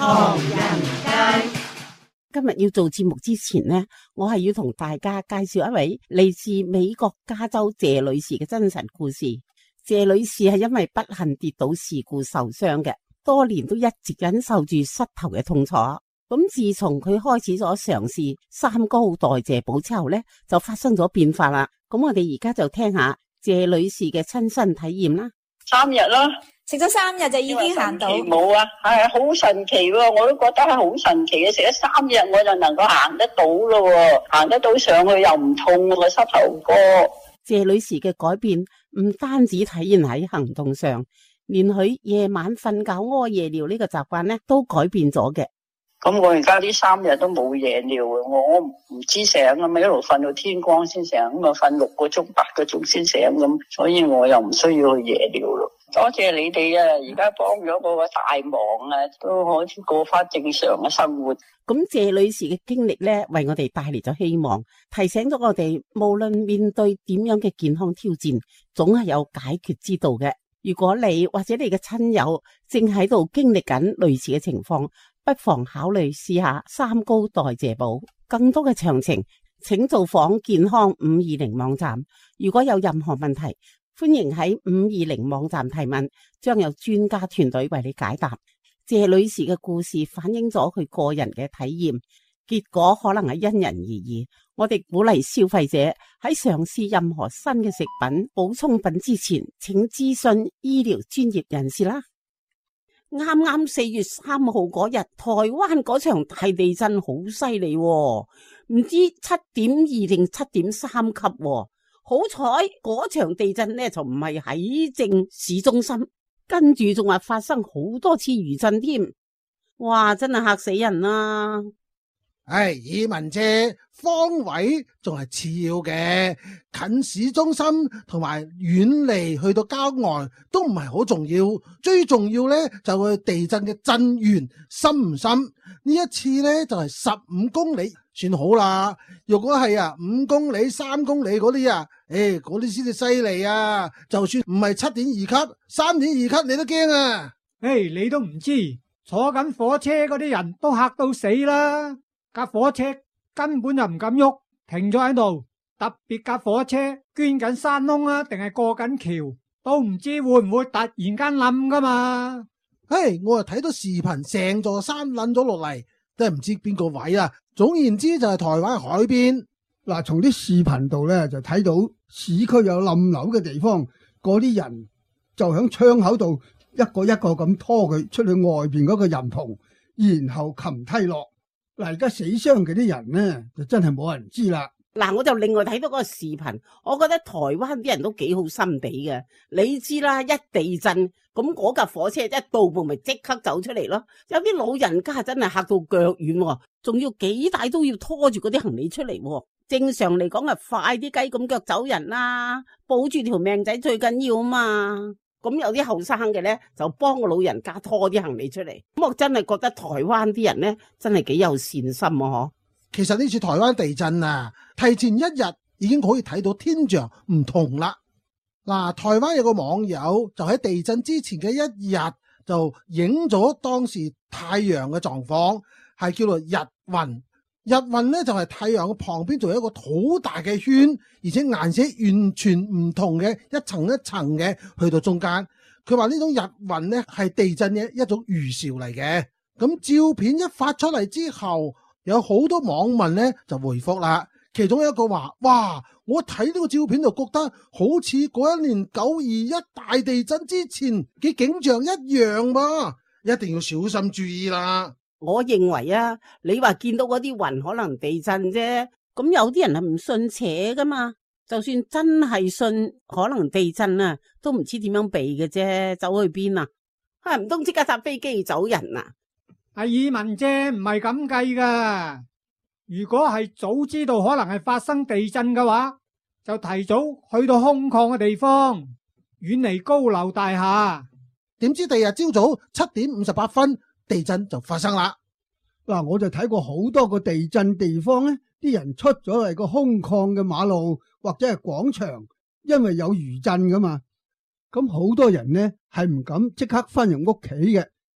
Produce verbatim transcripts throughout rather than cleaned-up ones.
唐人街。 今日要做節目之前呢，我係要同大家介紹一位嚟自美國加州謝女士嘅真實故事。謝女士係因為不幸跌倒事故受傷嘅，多年都一直忍受住膝頭嘅痛楚。咁自從佢開始咗嘗試三高代謝寶之後呢，就發生咗變化啦。咁我哋而家就聽下謝女士嘅親身體驗啦。 三日啦， 食咗三日就已經行到。 冇啊，係好神奇喎！我都覺得係好神奇嘅。食咗三日我就能夠行得到咯，行得到上去又唔痛個膝頭哥。 謝女士嘅改變唔單止體現喺行動上，連佢夜晚瞓覺屙夜尿呢個習慣咧都改變咗嘅。 咁我而家呢三日都冇夜尿啊！我唔知醒啊，咪一路瞓到天光先醒，咁啊瞓六個鐘、八個鐘先醒咁，所以我又唔需要去夜尿咯。多謝你哋啊！而家幫咗我個大忙啊，都可以過翻正常嘅生活。 咁謝女士嘅經歷咧，為我哋帶嚟咗希望，提醒咗我哋，無論面對點樣嘅健康挑戰，總係有解決之道嘅。如果你或者你嘅親友正喺度經歷緊類似嘅情況，不妨考慮試下三高代謝寶。更多嘅詳情，請造訪健康五二零網站。如果有任何問題，歡迎喺五二零網站提問，將有專家團隊為你解答。謝女士嘅故事反映咗佢個人嘅體驗，結果可能係因人而異。我哋鼓勵消費者喺嘗試任何新嘅食品、補充品之前，請諮詢醫療專業人士啦。啱啱四月三號嗰日，台灣嗰場大地震好犀利，唔知七點二定七點三級。好彩嗰場地震呢就唔係喺正市中心，跟住仲話發生好多次餘震添。哇，真係嚇死人啦！ 唉，以文姐，方位仲係次要嘅，近市中心同埋遠離去到郊外都唔係好重要，最重要呢就係地震嘅震源深唔深。呢一次呢就係十五公里算好啦。如果係啊五公里、三公里嗰啲啊，誒嗰啲先至犀利啊！就算唔係七點二級、三點二級，你都驚啊！ 誒，你都唔知，坐緊火車嗰啲人都嚇到死啦。架火車根本就唔敢喐，停咗喺度。特別架火車捐緊山窿啊，定係過緊橋，都唔知會唔會突然間冧噶嘛。 唉，我又睇到視頻，成座山冧咗落嚟，都係唔知邊個位啊。總言之就係台灣海邊。 嗱，從啲視頻度咧就睇到市區有冧樓嘅地方，嗰啲人就響窗口度一個一個咁拖佢出去外邊嗰個人棚，然後擒梯落。嗱，而家死傷嗰啲人呢，就真係冇人知啦。 嗱，我就另外睇到嗰個視頻，我覺得台灣啲人都幾好心地嘅。你知啦，一地震咁嗰架火車一到步咪即刻走出嚟咯。有啲老人家真係嚇到腳軟，仲要幾大都要拖住嗰啲行李出嚟。正常嚟講啊，快啲雞咁腳走人啦，保住條命仔最緊要啊嘛。咁有啲後生嘅咧，就幫個老人家拖啲行李出嚟。咁我真係覺得台灣啲人咧，真係幾有善心啊！嗬。 其實呢次台灣地震啊，提前一日已經可以睇到天象唔同啦。嗱，台灣有個網友就喺地震之前嘅一日就影咗當時太陽嘅狀況，係叫做日暈。日暈咧就係太陽嘅旁邊仲有一個好大嘅圈，而且顏色完全唔同嘅，一層一層嘅去到中間。佢話呢種日暈咧係地震嘅一種預兆嚟嘅。咁照片一發出嚟之後，有好多網民咧就回覆啦。其中有一個話：哇，我睇呢個照片就覺得好似嗰一年九二一大地震之前嘅景象一樣噃，一定要小心注意啦。 我認為啊，你話見到嗰啲雲可能地震啫，咁有啲人係唔信邪噶嘛。就算真係信可能地震啊，都唔知點樣避嘅啫，走去邊啊？係唔通即刻搭飛機走人啊？ 阿爾文姐唔係咁計噶，如果係早知道可能係發生地震嘅話，就提早去到空曠嘅地方，遠離高樓大廈。 點知第二日朝早七點五十八分，地震就發生啦。 嗱，我就睇過好多個地震地方咧，啲人出咗嚟個空曠嘅馬路或者係廣場，因為有餘震噶嘛。咁好多人呢係唔敢即刻翻入屋企嘅，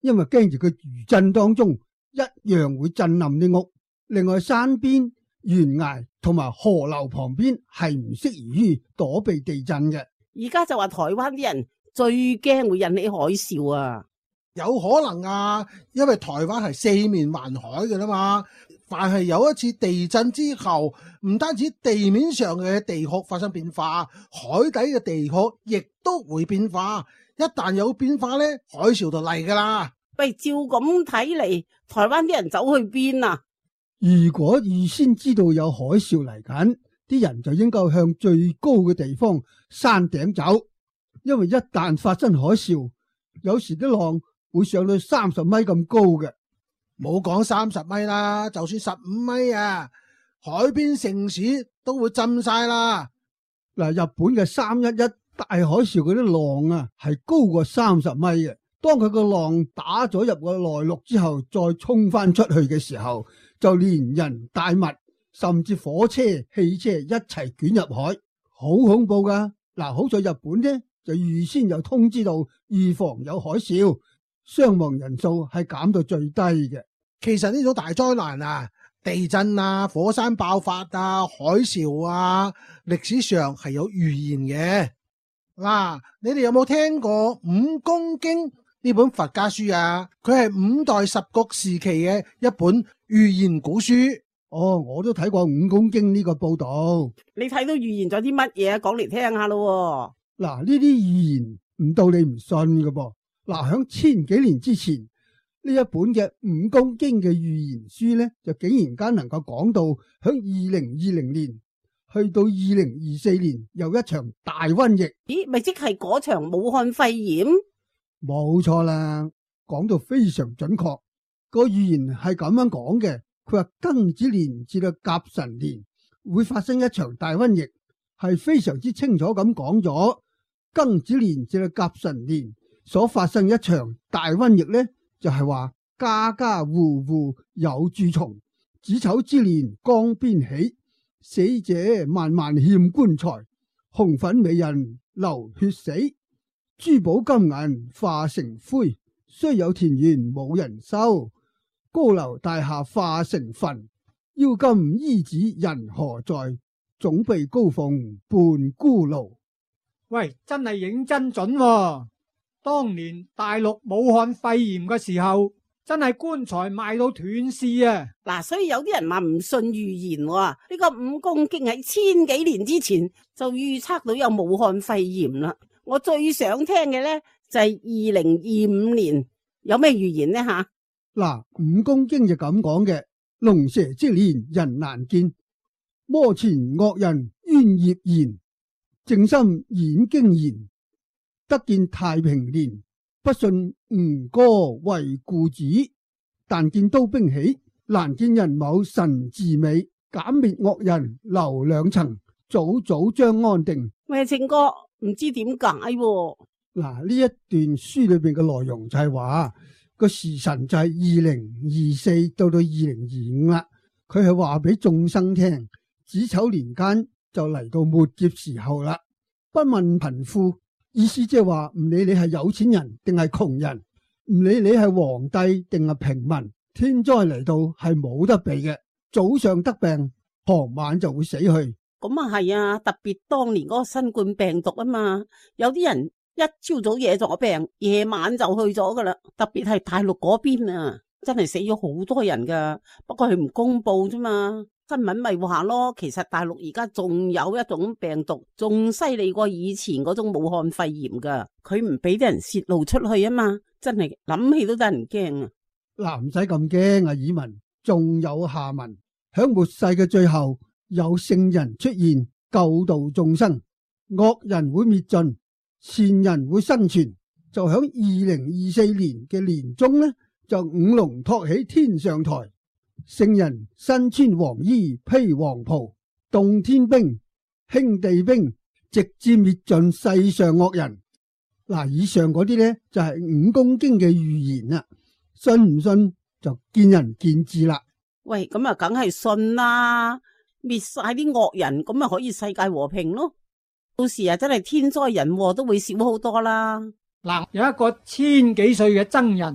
因為驚住佢餘震當中一樣會震冧啲屋。另外，山邊、懸崖同埋河流旁邊係唔適宜於躲避地震嘅。 而家就話台灣啲人最驚會引起海嘯啊！ 有可能啊，因為台灣係四面環海嘅啦嘛。凡係有一次地震之後，唔單止地面上嘅地殼發生變化，海底嘅地殼亦都會變化。一旦有變化咧，海嘯就嚟噶啦。 喂，照咁睇嚟，台灣啲人走去邊啊？ 如果預先知道有海嘯嚟緊，啲人就應該向最高嘅地方山頂走，因為一旦發生海嘯，有時啲浪會上到三十米咁高嘅。 冇講三十米啦，就算十五米啊，海邊城市都會浸晒啦。 嗱，日本嘅三一一大海嘯嗰啲浪啊，係高過三十米嘅。當佢個浪打咗入個內陸之後，再衝翻出去嘅時候，就連人帶物，甚至火車、汽車一齊捲入海，好恐怖噶。嗱，好在日本呢，就預先有通知到，預防有海嘯，傷亡人數係減到最低嘅。 其實呢種大災難啊，地震啊、火山爆發啊、海嘯啊，歷史上係有預言嘅。嗱、啊，你哋有冇聽過《五公經》呢本佛家書啊？佢係五代十國時期嘅一本預言古書。 哦，我都睇過《五公經》呢個報道。 你睇到預言咗啲乜嘢？講嚟聽下咯。 嗱，呢啲預言唔到你唔信㗎噃。嗱，響千幾年之前，呢一本嘅《五公經》嘅預言書咧，就竟然間能夠講到響二零二零年去到二零二四年有一場大瘟疫。 咦，咪即係嗰場武漢肺炎？ 冇錯啦，講到非常準確。個預言係咁樣講嘅，佢話庚子年至到甲辰年會發生一場大瘟疫，係非常之清楚咁講咗。庚子年至到甲辰年所發生一場大瘟疫咧，就係話家家戶戶有蛀蟲，子丑之年江邊起，死者萬萬欠棺材，紅粉美人流血死，珠寶金銀化成灰，雖有田園冇人收，高樓大廈化成墳，腰金衣紙人何在，總被高鳳伴孤驢。 喂，真係認真準喎。當年大陸武漢肺炎嘅時候，真係棺材賣到斷市啊！ 嗱，所以有啲人話唔信預言喎。呢個五公經喺千幾年之前就預測到有武漢肺炎啦。我最想聽嘅咧就係二零二五年有咩預言呢？吓？ 嗱，五公經就咁講嘅：龍蛇之年人難見，魔前惡人冤業言，正心演經言。得見太平年，不信吳哥為故子，但見刀兵起，難見人某神自美，減滅惡人留兩層，早早將安定。 喂，正哥，唔知點解喎？ 嗱，呢一段書裏邊嘅內容就係話個時辰就係二零二四到到二零二五啦。佢係話俾眾生聽，子丑年間就嚟到末劫時候啦，不問貧富。意思即係話唔理你係有錢人定係窮人，唔理你係皇帝定係平民，天災嚟到係冇得避嘅。早上得病，傍晚就會死去。 咁啊係啊，特別當年嗰個新冠病毒啊嘛，有啲人一朝早惹咗病，夜晚就去咗噶啦。特別係大陸嗰邊啊，真係死咗好多人噶，不過佢唔公布啫嘛。新聞咪話咯，其實大陸而家仲有一種病毒，仲犀利過以前嗰種武漢肺炎噶，佢唔俾啲人洩露出去啊嘛，真係諗起都得人驚啊！ 嗱，唔使咁驚啊，耳民，仲有下文。響末世嘅最後，有聖人出現，救度眾生，惡人會滅盡，善人會生存。就響二零二四年嘅年中呢，就五龍托起天上台。聖人身穿黃衣披黃袍，動天兵輕地兵，直至滅盡世上惡人。嗱，以上嗰啲呢，就係、是、五公經嘅預言啦，信唔信就見仁見智啦。 喂，咁啊梗係信啦，滅晒啲惡人，咁啊可以世界和平咯。到時啊真係天災人禍都會少好多啦。 嗱，有一個千幾歲嘅僧人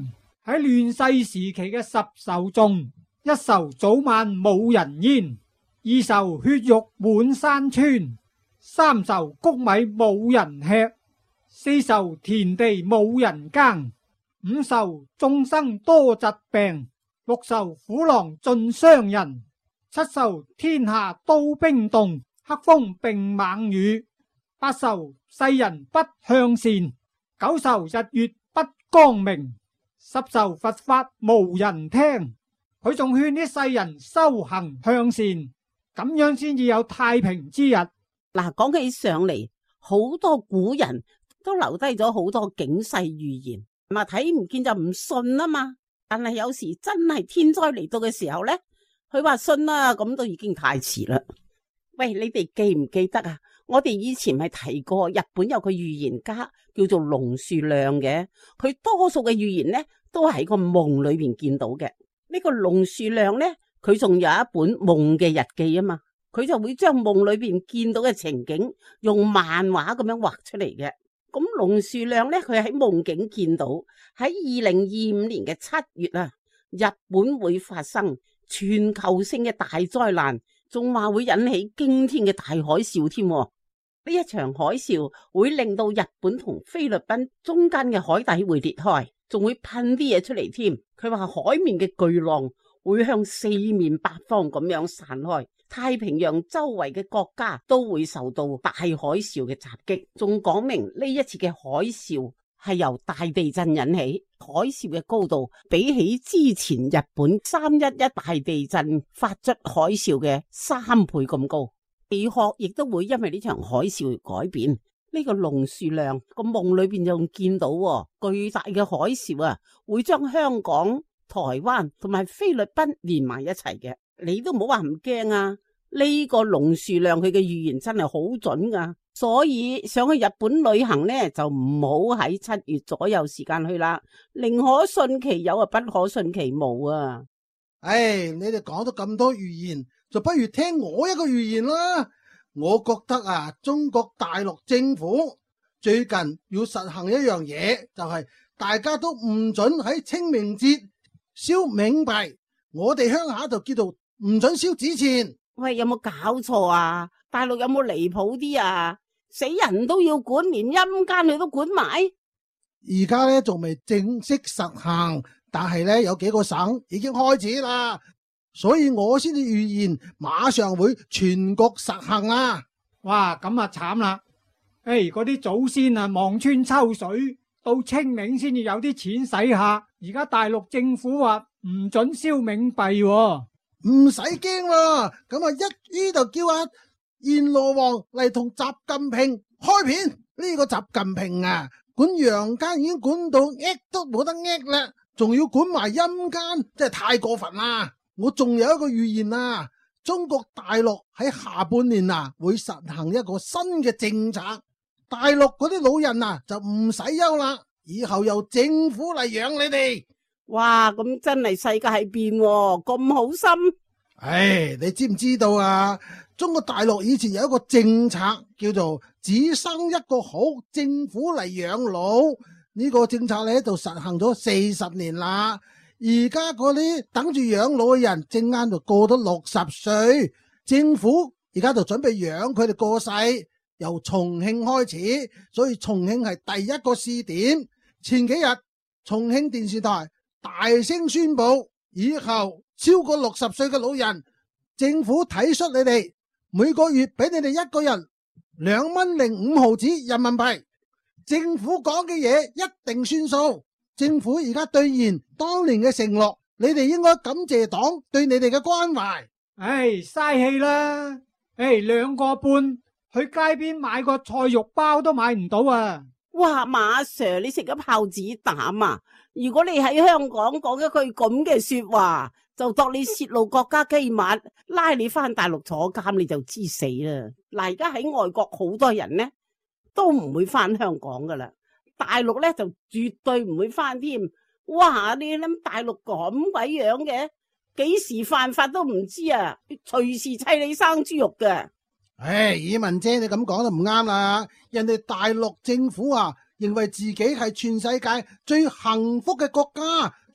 喺亂世時期嘅十愁中，一愁早晚冇人煙，二愁血肉滿山川，三愁穀米冇人吃，四愁田地冇人耕，五愁眾生多疾病，六愁虎狼盡傷人，七愁天下都冰凍，黑風並猛雨，八愁世人不向善，九愁日月不光明，十愁佛法無人聽。佢仲勸啲世人修行向善，咁樣先至有太平之日。 嗱，講起上嚟，好多古人都留低咗好多警世預言，咪睇唔見就唔信啊嘛。但係有時真係天災嚟到嘅時候呢，佢話信啦，咁都已經太遲啦。喂，你哋記唔記得啊？我哋以前咪提過，日本有個預言家叫做龍樹亮嘅，佢多數嘅預言呢都係喺個夢裏邊見到嘅。呢個龍樹亮呢，佢仲有一本夢嘅日記啊嘛，佢就會將夢裏邊見到嘅情景用漫畫咁樣畫出嚟嘅。咁龍樹亮呢，佢喺夢境見到喺二零二五年嘅七月啊，日本會發生全球性嘅大災難，仲話會引起驚天嘅大海嘯添。呢一場海嘯會令到日本同菲律賓中間嘅海底會裂開，仲會噴啲嘢出嚟添。佢話海面嘅巨浪會向四面八方咁樣散開，太平洋周圍嘅國家都會受到大海嘯嘅襲擊。仲講明呢一次嘅海嘯係由大地震引起，海嘯嘅高度比起之前日本三一一大地震發出海嘯嘅三倍咁高。地殼亦都會因為呢場海嘯而改變。呢個龍樹亮個夢裏邊仲見到巨大嘅海嘯啊，會將香港、台灣同埋菲律賓連埋一齊嘅。你都唔好話唔驚啊！呢個龍樹亮佢嘅預言真係好準噶，所以想去日本旅行呢，就唔好喺七月左右時間去啦。寧可信其有啊，不可信其無啊！ 唉，你哋講咗咁多預言，就不如聽我一個預言啦。我覺得啊，中國大陸政府最近要實行一樣嘢，就係大家都唔准喺清明節燒冥幣，我哋鄉下就叫做唔准燒紙錢。 喂，有冇搞錯啊？大陸有冇離譜啲啊？死人都要管，連陰間你都管埋。 而家咧仲未正式實行，但係咧有幾個省已經開始啦。所以我先至預言馬上會全國實行啦。 哇，咁啊慘啦！誒，嗰啲祖先啊望穿秋水，到清明先至有啲錢使下。而家大陸政府話唔准燒冥幣喎， 唔使驚啦。咁啊一於就叫阿閻羅王嚟同習近平開片。呢個習近平啊，管陽間已經管到呃都冇得呃啦，仲要管埋陰間，真係太過分啦！我仲有一個預言啊，中國大陸喺下半年啊會實行一個新嘅政策，大陸嗰啲老人啊就唔使憂啦，以後由政府嚟養你哋。 哇，咁真係世界係變喎，咁好心。 唉，你知唔知道啊？中國大陸以前有一個政策叫做只生一個好，政府嚟養老，呢個政策咧就實行咗四十年啦。而家嗰啲等住養老嘅人，正啱就過咗六十歲，政府而家就準備養佢哋過世，由重慶開始，所以重慶係第一個試點。前幾日重慶電視台大聲宣布，以後超過六十歲嘅老人，政府體恤你哋，每個月俾你哋一個人兩蚊零五毫子人民幣。政府講嘅嘢一定算數。政府而家兌現當年嘅承諾，你哋應該感謝黨對你哋嘅關懷。 唉，嘥氣啦！唉，兩個半去街邊買個菜肉包都買唔到啊！ 哇，馬 Sir， 你食咗炮子膽啊！如果你喺香港講一句咁嘅說話，就當你泄露國家機密，拉你翻大陸坐監，你就知死啦！嗱，而家喺外國好多人呢都唔會翻香港噶啦。大陸咧就絕對唔會翻添。哇！你諗大陸咁鬼樣嘅，幾時犯法都唔知啊！隨時砌你生豬肉嘅。 唉，以文姐你咁講就唔啱啦。人哋大陸政府啊，認為自己係全世界最幸福嘅國家，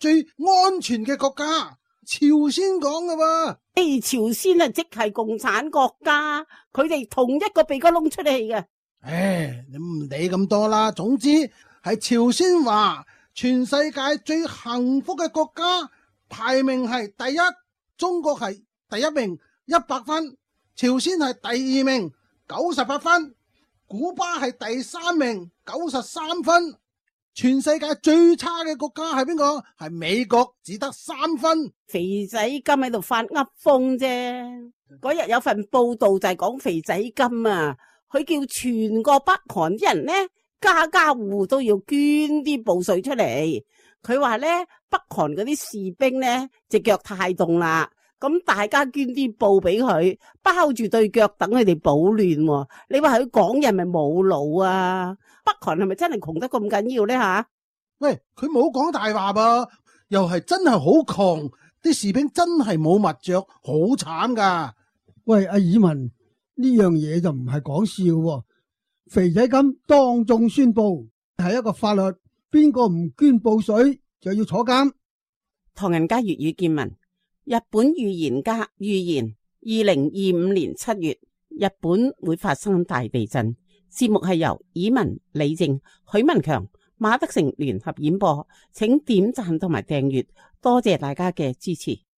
最安全嘅國家。朝鮮講㗎喎， 誒，朝鮮啊，即係共產國家，佢哋同一個鼻哥窿出嚟嘅。 唉，你唔理咁多啦。總之係朝鮮話全世界最幸福嘅國家，排名係第一，中國係第一名一百分，朝鮮係第二名九十八分，古巴係第三名九十三分。全世界最差嘅國家係邊個？係美國，只得三分。 肥仔金喺度發噏風啫。嗰日有份報道就係講肥仔金啊，佢叫全個北韓啲人呢，家家戶戶都要捐啲布水出嚟。佢話呢，北韓嗰啲士兵呢，隻腳太凍啦，咁大家捐啲布俾佢，包住對腳等佢哋保暖。你話佢講人咪冇腦啊？北韓係咪真係窮得咁緊要呢？吓？ 喂，佢冇講大話噃，又係真係好窮，啲士兵真係冇襪着，好慘噶。 喂，阿爾文，呢樣嘢就唔係講笑喎。肥仔金當眾宣布係一個法律，邊個唔捐布水就要坐監。 唐人街粵語見聞，日本預言家預言二零二五年七月日本會發生大地震。節目係由以文、李靜、許文強、馬德成聯合演播，請點讚同埋訂閱，多謝大家嘅支持。